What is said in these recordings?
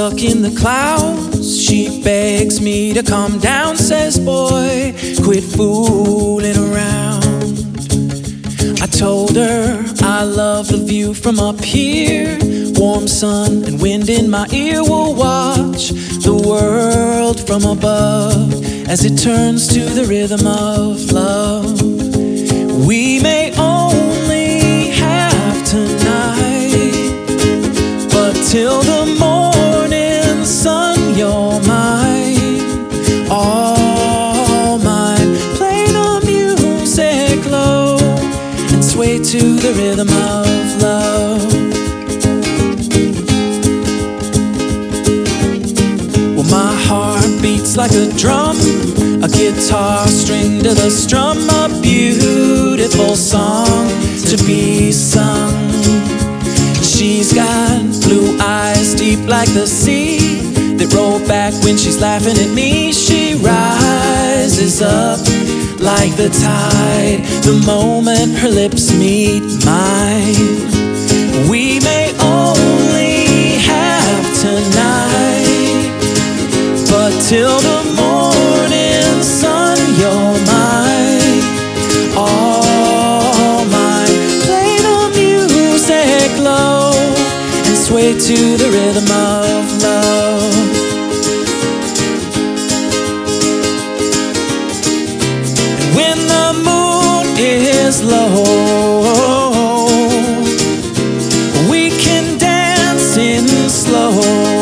stuck in the clouds. She begs me to come down, says, boy, quit fooling around. I told her I love the view from up here. Warm sun and wind in my ear. Will watch the world from above as it turns to the rhythm of love. We may only have tonight, but till the morning sun, you're mine, all mine. Play the music low and sway to the rhythm of love. Well, my heart beats like a drum, a guitar string to the strum, a beautiful song to be sung. She's got blue eyes deep like the sea that roll back when she's laughing at me. She rises up like the tide the moment her lips meet mine. We may only have tonight, but till the morning sun, you're mine, all mine. Play the music low and sway to the rhythm of love. And when the moon is low, we can dance in slow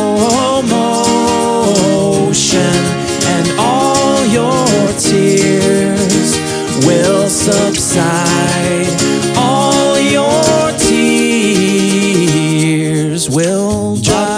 motion, and all your tears will subside. All your tears will dry.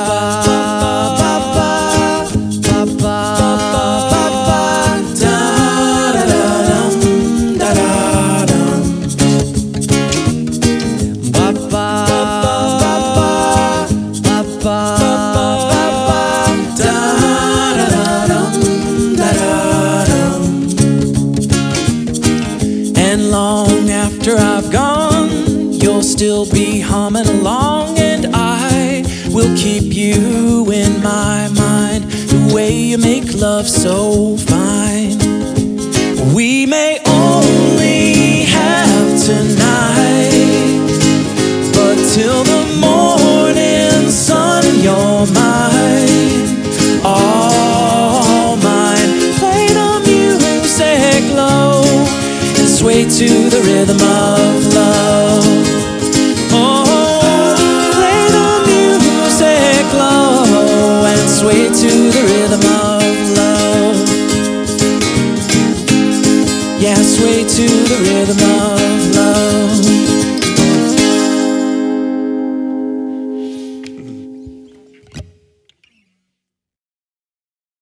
And long after I've gone, you'll still be humming along, and I will keep you in my mind, the way you make love so fine. We may only have tonight, but till the morning sun, you're mine, all mine. Play the music low and sway to the rhythm of love. Oh, play the music low and sway to the rhythm of love. Yeah, sway to the rhythm of love.